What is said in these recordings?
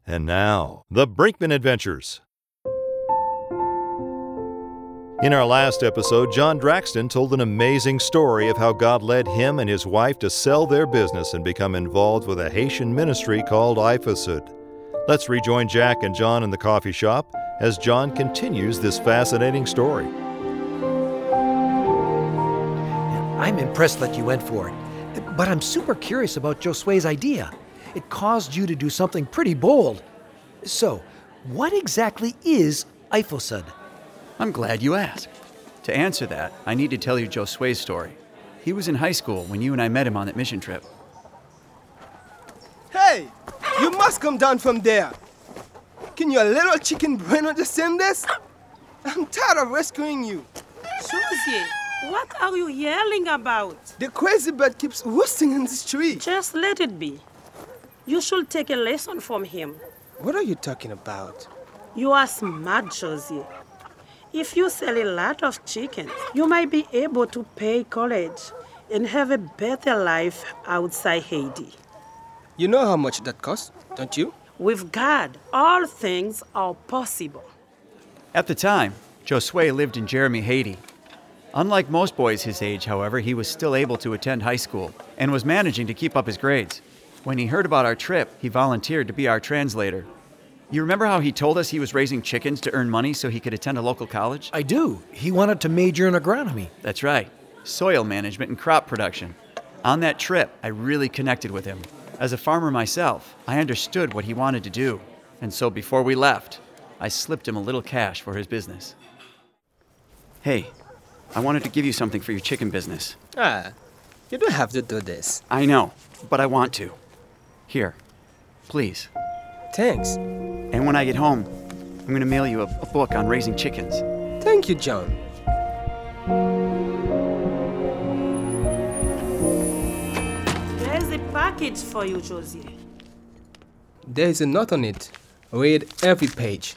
And now, The Brinkman Adventures. In our last episode, John Draxton told an amazing story of how God led him and his wife to sell their business and become involved with a Haitian ministry called IFASUD. Let's rejoin Jack and John in the coffee shop as John continues this fascinating story. I'm impressed that you went for it, but I'm super curious about Josue's idea. It caused you to do something pretty bold. So, what exactly is IFASUD? I'm glad you asked. To answer that, I need to tell you Josue's story. He was in high school when you and I met him on that mission trip. Hey! You must come down from there! Can your little chicken brain understand this? I'm tired of rescuing you. Josie, what are you yelling about? The crazy bird keeps roosting in this tree. Just let it be. You should take a lesson from him. What are you talking about? You are smart, Josie. If you sell a lot of chickens, you might be able to pay college and have a better life outside Haiti. You know how much that costs, don't you? With God, all things are possible. At the time, Josue lived in Jeremy, Haiti. Unlike most boys his age, however, he was still able to attend high school and was managing to keep up his grades. When he heard about our trip, he volunteered to be our translator. You remember how he told us he was raising chickens to earn money so he could attend a local college? I do. He wanted to major in agronomy. That's right. Soil management and crop production. On that trip, I really connected with him. As a farmer myself, I understood what he wanted to do. And so before we left, I slipped him a little cash for his business. Hey, I wanted to give you something for your chicken business. You don't have to do this. I know, but I want to. Here, please. Thanks. And when I get home, I'm going to mail you a book on raising chickens. Thank you, John. There's a package for you, Josie. There is a note on it. Read every page.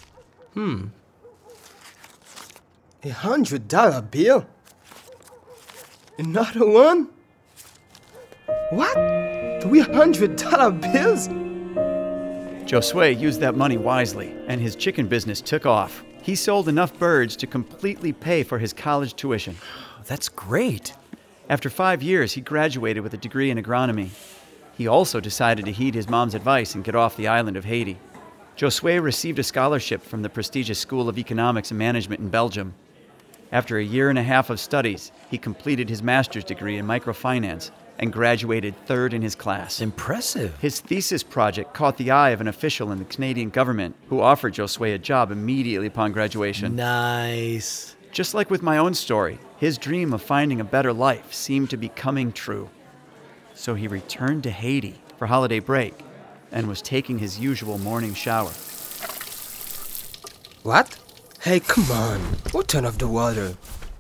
$100 bill? Another one? What? $300 bills? Josue used that money wisely, and his chicken business took off. He sold enough birds to completely pay for his college tuition. That's great. After 5 years, he graduated with a degree in agronomy. He also decided to heed his mom's advice and get off the island of Haiti. Josue received a scholarship from the prestigious School of Economics and Management in Belgium. After a year and a half of studies, he completed his master's degree in microfinance and graduated third in his class. Impressive. His thesis project caught the eye of an official in the Canadian government who offered Josue a job immediately upon graduation. Nice. Just like with my own story, his dream of finding a better life seemed to be coming true. So he returned to Haiti for holiday break and was taking his usual morning shower. What? Hey, come on. We'll turn off the water.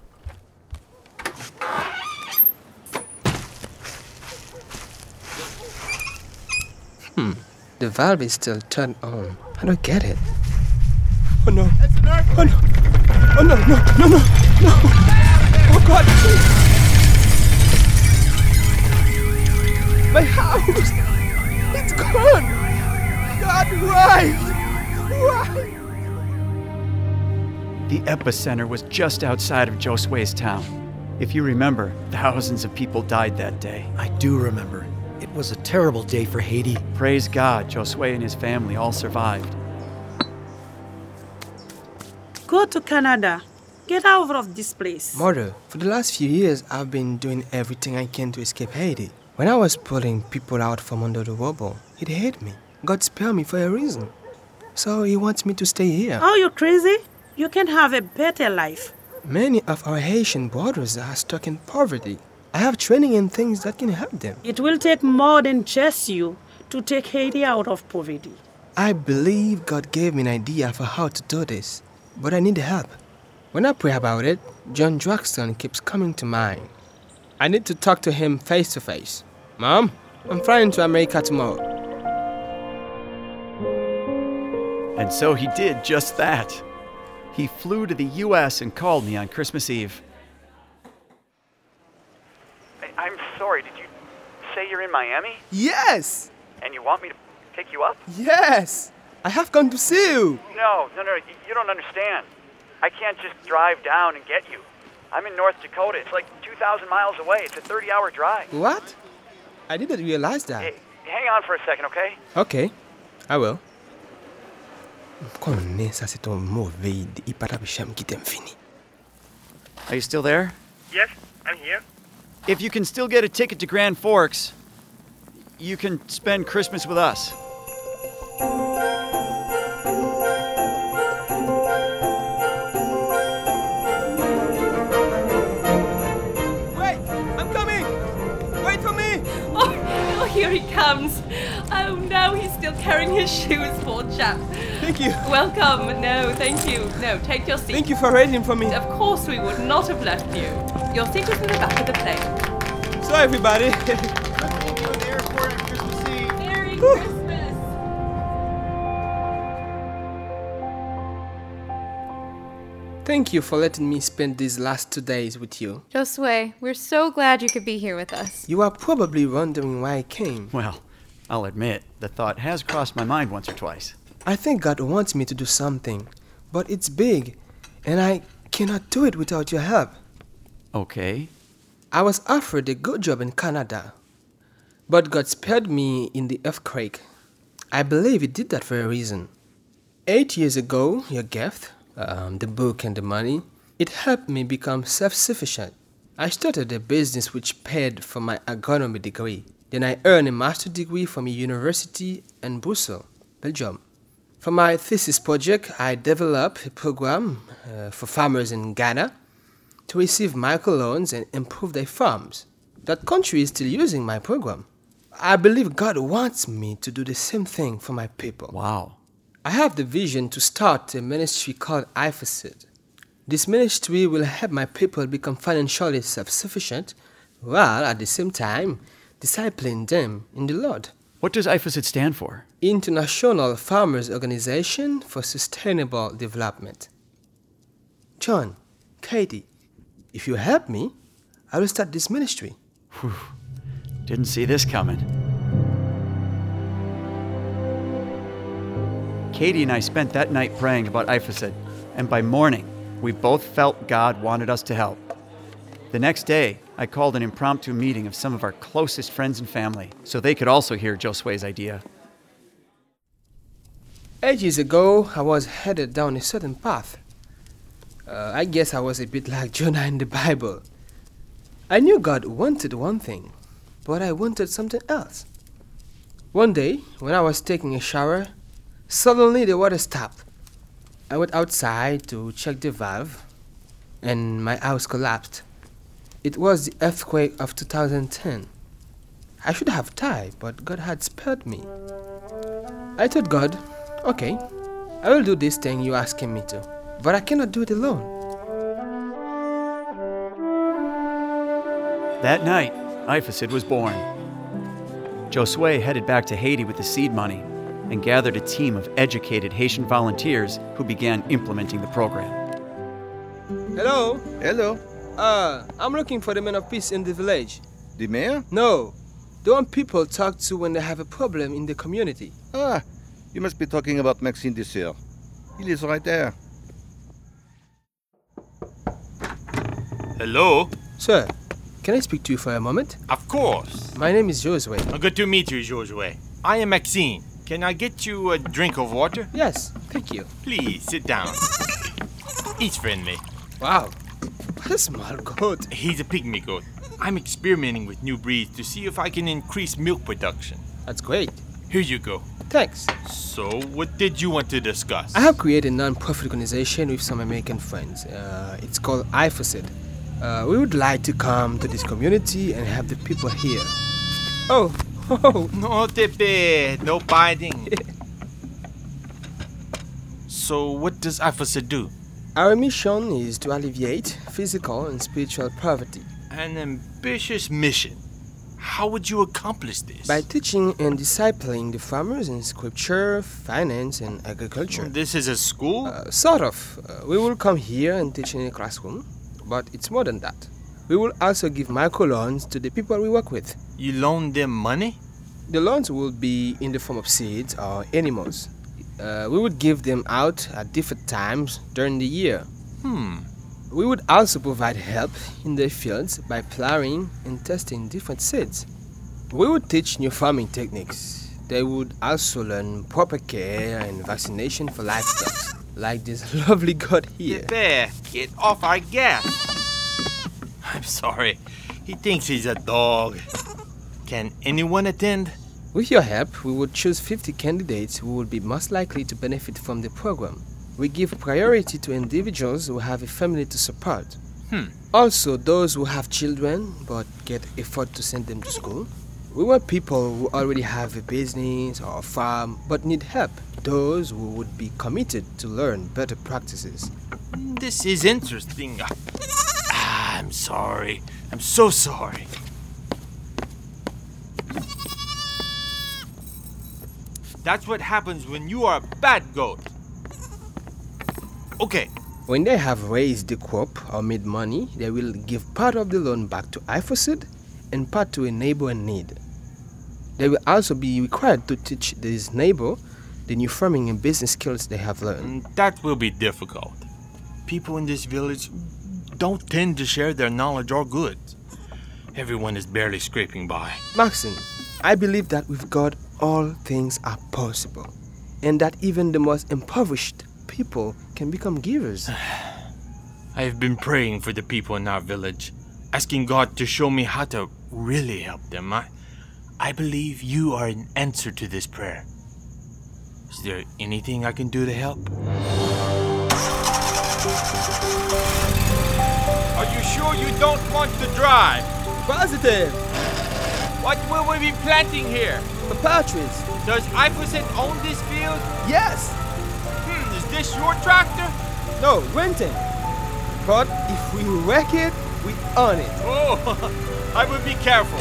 The valve is still turned on. I don't get it. Oh no. Oh no. Oh no, no. Oh God. My house. It's gone. God, why? Why? The epicenter was just outside of Josue's town. If you remember, thousands of people died that day. I do remember. It was a terrible day for Haiti. Praise God, Josue and his family all survived. Go to Canada. Get out of this place. Mother, for the last few years, I've been doing everything I can to escape Haiti. When I was pulling people out from under the rubble, he'd hate me. God spared me for a reason. So he wants me to stay here. Are you crazy? You can have a better life. Many of our Haitian brothers are stuck in poverty. I have training in things that can help them. It will take more than just you to take Haiti out of poverty. I believe God gave me an idea for how to do this, but I need help. When I pray about it, John Draxton keeps coming to mind. I need to talk to him face to face. Mom, I'm flying to America tomorrow. And so he did just that. He flew to the U.S. and called me on Christmas Eve. I'm sorry, did you say you're in Miami? Yes! And you want me to Pick you up? Yes! I have come to see you! No, you don't understand. I can't just drive down and get you. I'm in North Dakota. It's like 2,000 miles away. It's a 30-hour drive. What? I didn't realize that. Hey, hang on for a second, okay? Okay, I will. Ça c'est un mauvais qui t'aime fini. Are you still there? Yes, I'm here. If you can still get a ticket to Grand Forks, you can spend Christmas with us. Wait! I'm coming! Wait for me! Oh, here he comes. Oh, no, he's still carrying his shoes, poor chap. Thank you. Welcome. No, thank you. No, take your seat. Thank you for waiting for me. Of course we would not have left you. Your seat is in the back of the plane. So everybody, Merry Christmas. thank you for letting me spend these last 2 days with you. Josue, we're so glad you could be here with us. You are probably wondering why I came. Well, I'll admit, the thought has crossed my mind once or twice. I think God wants me to do something, but it's big, and I cannot do it without your help. Okay. I was offered a good job in Canada, but God spared me in the earthquake. I believe He did that for a reason. 8 years ago, your gift, the book and the money, it helped me become self-sufficient. I started a business which paid for my agronomy degree. Then I earned a master's degree from a university in Brussels, Belgium. For my thesis project, I developed a program for farmers in Ghana to receive microloans and improve their farms. That country is still using my program. I believe God wants me to do the same thing for my people. Wow. I have the vision to start a ministry called IFASID. This ministry will help my people become financially self-sufficient, while at the same time discipling them in the Lord. What does IFASID stand for? International Farmers Organization for Sustainable Development. John, Katie, if you help me, I will start this ministry. Whew. Didn't see this coming. Katie and I spent that night praying about IFASID, and by morning, we both felt God wanted us to help. The next day, I called an impromptu meeting of some of our closest friends and family so they could also hear Josue's idea. 8 years ago, I was headed down a certain path. I guess I was a bit like Jonah in the Bible. I knew God wanted one thing, but I wanted something else. One day, when I was taking a shower, suddenly the water stopped. I went outside to check the valve, and my house collapsed. It was the earthquake of 2010. I should have died, but God had spared me. I told God, okay, I will do this thing you're asking me to, but I cannot do it alone. That night, IFASID was born. Josue headed back to Haiti with the seed money and gathered a team of educated Haitian volunteers who began implementing the program. Hello? Hello. I'm looking for the man of peace in the village. The mayor? No, the one people talk to when they have a problem in the community. Ah, you must be talking about Maxime Desir. He lives right there. Hello? Sir, can I speak to you for a moment? Of course. My name is Josue. Good to meet you, Josue. I am Maxine. Can I get you a drink of water? Yes, thank you. Please, sit down. He's friendly. Wow, what a small goat. He's a pygmy goat. I'm experimenting with new breeds to see if I can increase milk production. That's great. Here you go. Thanks. So, what did you want to discuss? I have created a non-profit organization with some American friends. It's called IFASID. We would like to come to this community and help the people here. Oh, No te bad, no biting. So, what does IFASID do? Our mission is to alleviate physical and spiritual poverty An ambitious mission. How would you accomplish this? by teaching and discipling the farmers in scripture, finance, and agriculture. This is a school? Sort of. We will come here and teach in a classroom, but it's more than that. We will also give microloans to the people we work with. You loan them money? The loans will be in the form of seeds or animals. We would give them out at different times during the year. We would also provide help in their fields by plowing and testing different seeds. We would teach new farming techniques. They would also learn proper care and vaccination for livestock, like this lovely goat here. Bear, get off our gas. I'm sorry. He thinks he's a dog. Can anyone attend? With your help, we would choose 50 candidates who would be most likely to benefit from the program. We give priority to individuals who have a family to support. Also, those who have children but can't afford to send them to school. We want people who already have a business or a farm but need help. Those who would be committed to learn better practices. This is interesting. I'm sorry. I'm so sorry. That's what happens when you are a bad goat. Okay. When they have raised the crop or made money, they will give part of the loan back to IFOSUD and part to a neighbor in need. They will also be required to teach this neighbor the new farming and business skills they have learned. That will be difficult. People in this village don't tend to share their knowledge or goods. Everyone is barely scraping by. Maxine, I believe that with God all things are possible, and that even the most impoverished people can become givers. I have been praying for the people in our village, asking God to show me how to really help them. I believe you are an answer to this prayer. Is there anything I can do to help? Are you sure you don't want to drive? Positive! What will we be planting here? Papaya trees. Does IFOSUD own this field? Yes! Is this your tractor? No, renting. But if we wreck it, we own it. Oh, I will be careful.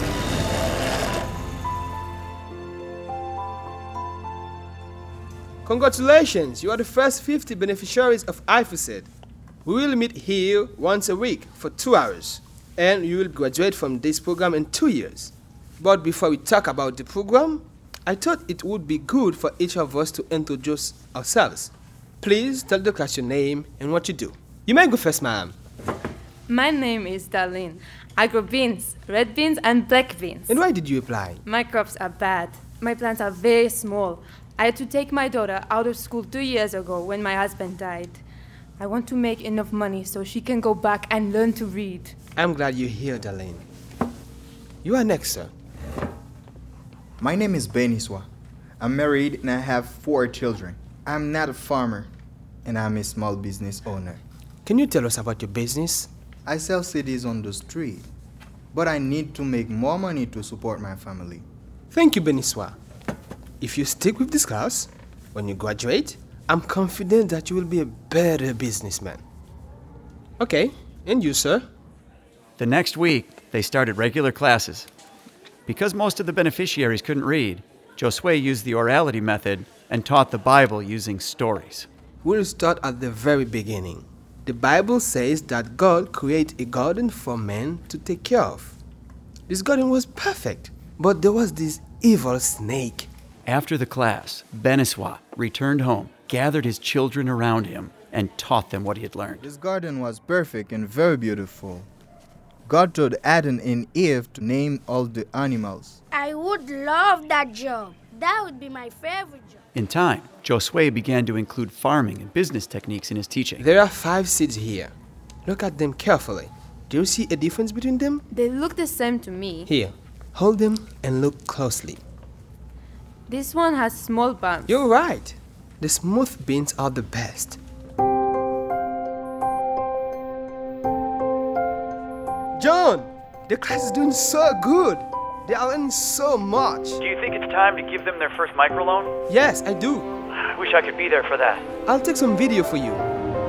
Congratulations, you are the first 50 beneficiaries of IFOSUD. We will meet here once a week for 2 hours, and you will graduate from this program in 2 years. But before we talk about the program, I thought it would be good for each of us to introduce ourselves. Please tell the class your name and what you do. You may go first, ma'am. My name is Darlene. I grow beans, red beans and black beans. And why did you apply? My crops are bad. My plants are very small. I had to take my daughter out of school 2 years ago when my husband died. I want to make enough money so she can go back and learn to read. I'm glad you're here, Darlene. You are next, sir. My name is Beniswa. I'm married and I have 4 children. I'm not a farmer, and I'm a small business owner. Can you tell us about your business? I sell CDs on the street, but I need to make more money to support my family. Thank you, Beniswa. If you stick with this class, when you graduate, I'm confident that you will be a better businessman. Okay, and you, sir? The next week, they started regular classes. Because most of the beneficiaries couldn't read, Josue used the orality method and taught the Bible using stories. We'll start at the very beginning. The Bible says that God created a garden for man to take care of. This garden was perfect, but there was this evil snake. After the class, Beniswa returned home, gathered his children around him, and taught them what he had learned. This garden was perfect and very beautiful. God told Adam and Eve to name all the animals. I would love that job. That would be my favorite job. In time, Josue began to include farming and business techniques in his teaching. There are 5 seeds here. Look at them carefully. Do you see a difference between them? They look the same to me. Here, hold them and look closely. This one has small bumps. You're right. The smooth beans are the best. John, the class is doing so good. They are learning so much. Do you think it's time to give them their first microloan? Yes, I do. I wish I could be there for that. I'll take some video for you.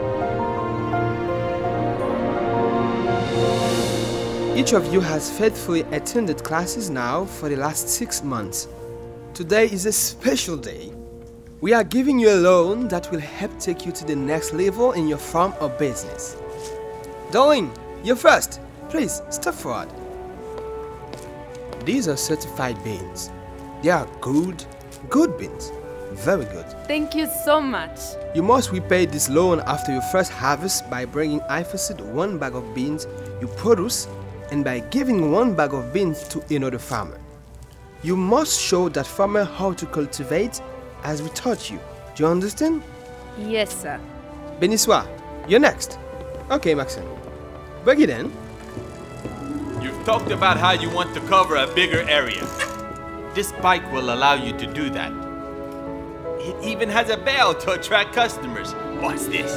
Each of you has faithfully attended classes now for the last 6 months. Today is a special day. We are giving you a loan that will help take you to the next level in your farm or business. Darling, you're first. Please, step forward. These are certified beans. They are good beans. Very good. Thank you so much. You must repay this loan after your first harvest by bringing Iphicid 1 bag of beans you produce and by giving 1 bag of beans to another farmer. You must show that farmer how to cultivate as we taught you. Do you understand? Yes, sir. Beniswa, you're next. Okay, Maxine. Bring it in. You've talked about how you want to cover a bigger area. This bike will allow you to do that. It even has a bell to attract customers. Watch this.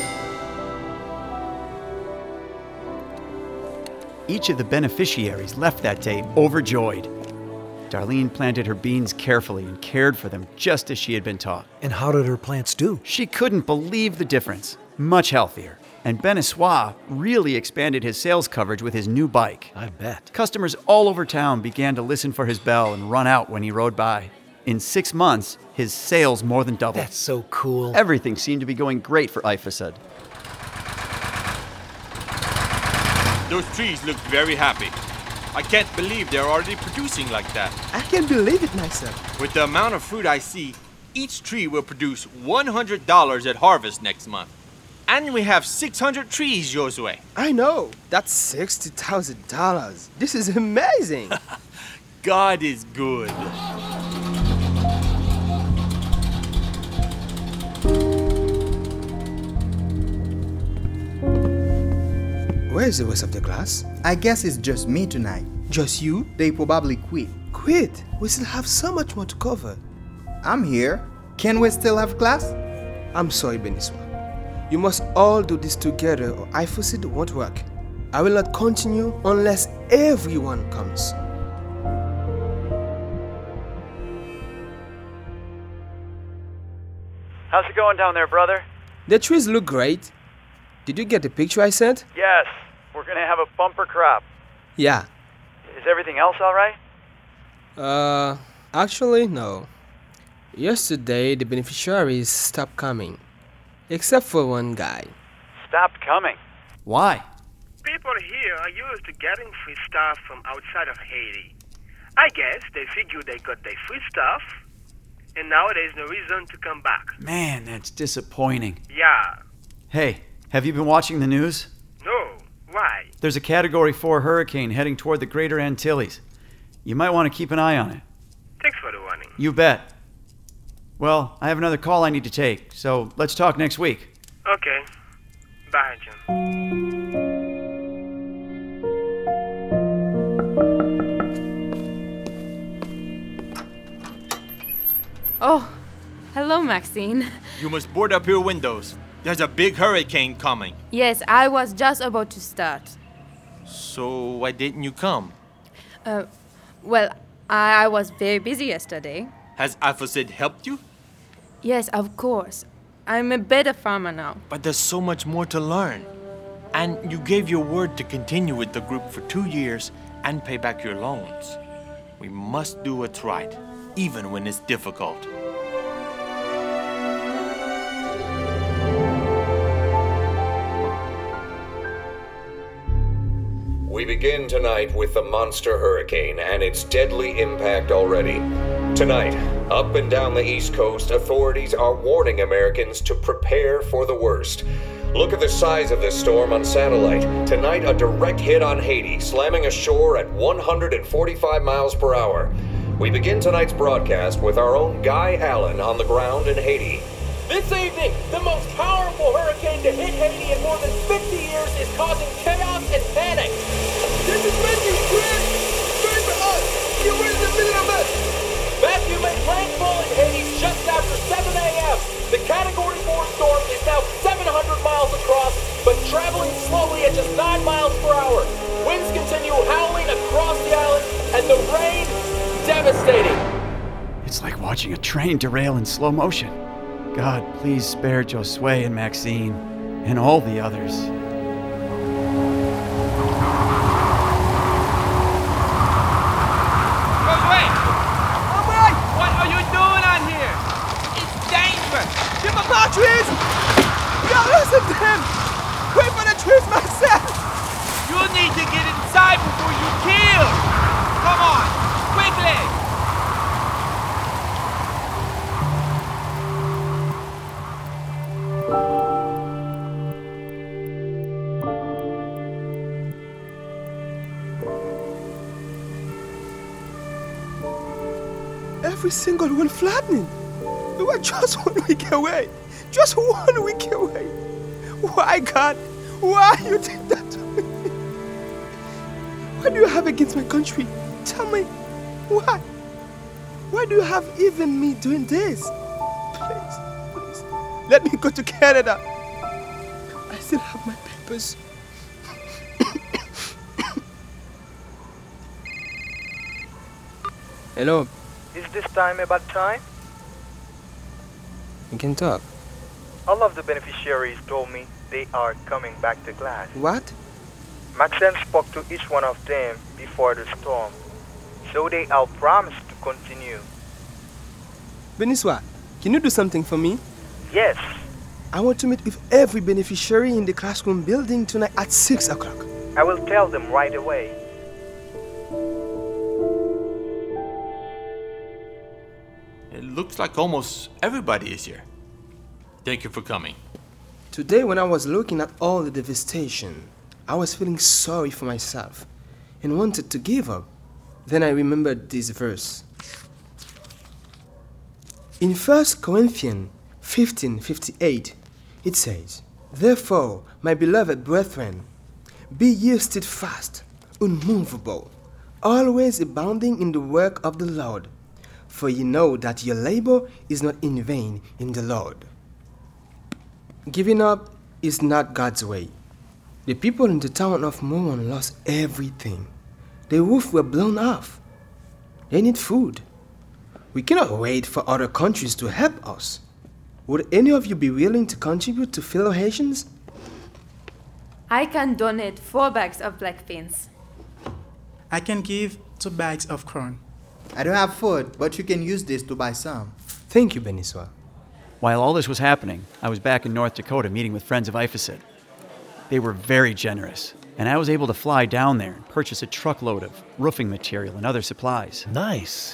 Each of the beneficiaries left that day overjoyed. Darlene planted her beans carefully and cared for them just as she had been taught. And how did her plants do? She couldn't believe the difference. Much healthier. And Beniswa really expanded his sales coverage with his new bike. I bet. Customers all over town began to listen for his bell and run out when he rode by. In 6 months, his sales more than doubled. That's so cool. Everything seemed to be going great for Iphicid. Those trees look very happy. I can't believe they're already producing like that. I can't believe it myself. With the amount of fruit I see, each tree will produce $100 at harvest next month. And we have 600 trees, Josue. I know. That's $60,000. This is amazing. God is good. Where's the rest of the class? I guess it's just me tonight. Just you? They probably quit. Quit? We still have so much more to cover. I'm here. Can we still have class? I'm sorry, Beniswa. You must all do this together or Iphicid won't work. I will not continue unless everyone comes. How's it going down there, brother? The trees look great. Did you get the picture I sent? Yes. We're going to have a bumper crop. Yeah. Is everything else all right? Actually, no. Yesterday, the beneficiaries stopped coming. Except for one guy. Stopped coming? Why? People here are used to getting free stuff from outside of Haiti. I guess they figured they got their free stuff, and now there's no reason to come back. Man, that's disappointing. Yeah. Hey, have you been watching the news? No. Why? There's a Category 4 hurricane heading toward the Greater Antilles. You might want to keep an eye on it. Thanks for the warning. You bet. Well, I have another call I need to take, so let's talk next week. Okay. Bye, John. Oh, hello, Maxine. You must board up your windows. There's a big hurricane coming. Yes, I was just about to start. So why didn't you come? Well, I was very busy yesterday. Has Iphicid helped you? Yes, of course. I'm a better farmer now. But there's so much more to learn. And you gave your word to continue with the group for 2 years and pay back your loans. We must do what's right, even when it's difficult. We begin tonight with the monster hurricane and its deadly impact already. Tonight, up and down the East Coast, authorities are warning Americans to prepare for the worst. Look at the size of this storm on satellite. Tonight, a direct hit on Haiti, slamming ashore at 145 miles per hour. We begin tonight's broadcast with our own Guy Allen on the ground in Haiti. This evening, the most powerful hurricane to hit Haiti in more than 50 years is causing chaos and panic. This is Matthew, Chris! Pray for us! You're in the middle of it! Matthew made landfall in Haiti just after 7 a.m. The Category 4 storm is now 700 miles across, but traveling slowly at just 9 miles per hour. Winds continue howling across the island, and the rain, devastating. It's like watching a train derail in slow motion. God, please spare Josue and Maxine and all the others. Josue! What are you doing on here? It's dangerous! Give up our trees! Don't listen to him! Wait for the trees myself! You need to get inside before you kill! Come on, quickly! every single one flattening. We were just 1 week away. Just 1 week away. Why, God? Why you did that to me? What do you have against my country? Tell me. Why? Why do you have even me doing this? Please, let me go to Canada. I still have my papers. Hello. Is this time a bad time? You can talk. All of the beneficiaries told me they are coming back to class. What? Maxim spoke to each one of them before the storm, so they all promised to continue. Beniswa, can you do something for me? Yes. I want to meet with every beneficiary in the classroom building tonight at 6 o'clock. I will tell them right away. It looks like almost everybody is here. Thank you for coming. Today, when I was looking at all the devastation, I was feeling sorry for myself and wanted to give up. Then I remembered this verse. In 1 Corinthians 15:58, it says, "Therefore, my beloved brethren, be ye steadfast, unmovable, always abounding in the work of the Lord, for ye know that your labor is not in vain in the Lord." Giving up is not God's way. The people in the town of Moron lost everything. The roof were blown off. They need food. We cannot wait for other countries to help us. Would any of you be willing to contribute to fellow Haitians? I can donate 4 bags of black beans. I can give 2 bags of corn. I don't have food, but you can use this to buy some. Thank you, Beniswa. While all this was happening, I was back in North Dakota meeting with friends of IFASID. They were very generous, and I was able to fly down there and purchase a truckload of roofing material and other supplies. Nice.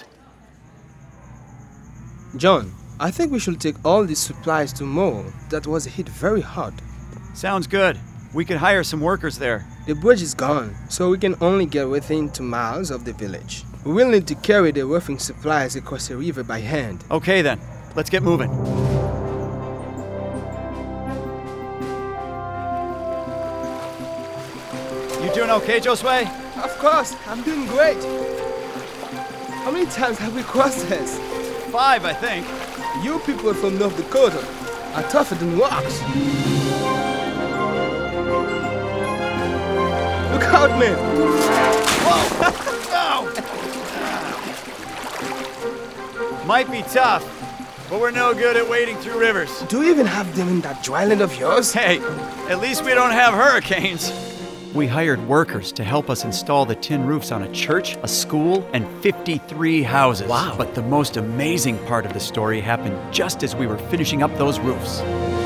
John, I think we should take all these supplies to Mo that was hit very hard. Sounds good. We could hire some workers there. The bridge is gone, so we can only get within 2 miles of the village. We will need to carry the roofing supplies across the river by hand. Okay then, let's get moving. You doing okay, Josue? Of course, I'm doing great. How many times have we crossed this? 5, I think. You people from North Dakota are tougher than rocks. Look out, man! Whoa! No! Might be tough, but we're no good at wading through rivers. Do you even have them in that dry land of yours? Hey, at least we don't have hurricanes. We hired workers to help us install the tin roofs on a church, a school, and 53 houses. Wow. But the most amazing part of the story happened just as we were finishing up those roofs.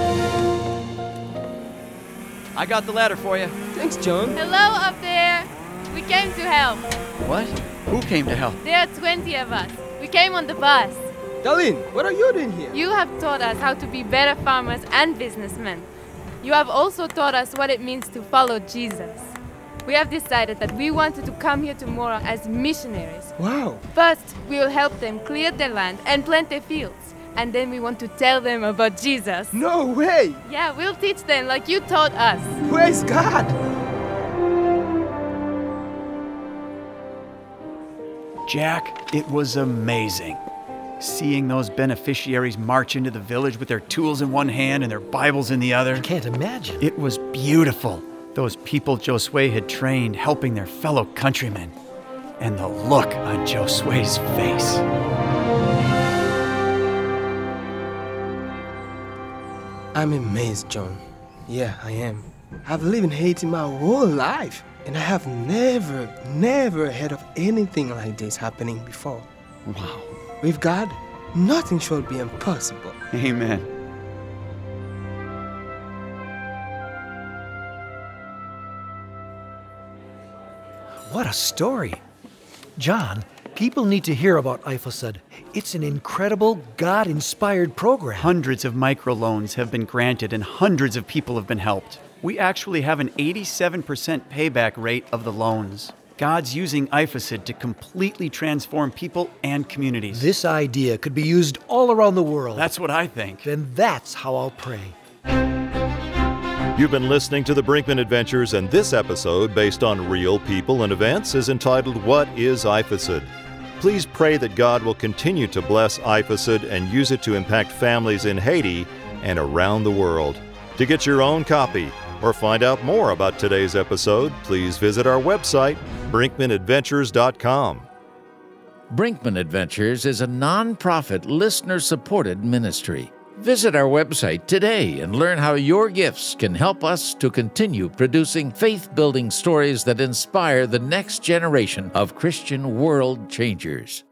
I got the ladder for you. Thanks, John. Hello up there. We came to help. What? Who came to help? There are 20 of us. We came on the bus. Darlene, what are you doing here? You have taught us how to be better farmers and businessmen. You have also taught us what it means to follow Jesus. We have decided that we wanted to come here tomorrow as missionaries. Wow. First, we will help them clear their land and plant their fields. And then we want to tell them about Jesus. No way! Yeah, we'll teach them like you taught us. Praise God! Jack, it was amazing. Seeing those beneficiaries march into the village with their tools in one hand and their Bibles in the other. I can't imagine. It was beautiful. Those people Josue had trained helping their fellow countrymen. And the look on Josue's face. I'm amazed, John. Yeah, I am. I've lived in Haiti my whole life, and I have never heard of anything like this happening before. Wow. With God, nothing shall be impossible. Amen. What a story. John, people need to hear about IFASID. It's an incredible, God-inspired program. Hundreds of microloans have been granted and hundreds of people have been helped. We actually have an 87% payback rate of the loans. God's using IFACID to completely transform people and communities. This idea could be used all around the world. That's what I think. Then that's how I'll pray. You've been listening to the Brinkman Adventures, and this episode, based on real people and events, is entitled What is IFACID? Please pray that God will continue to bless IFACID and use it to impact families in Haiti and around the world. To get your own copy or find out more about today's episode, please visit our website, brinkmanadventures.com. Brinkman Adventures is a non-profit, listener-supported ministry. Visit our website today and learn how your gifts can help us to continue producing faith-building stories that inspire the next generation of Christian world changers.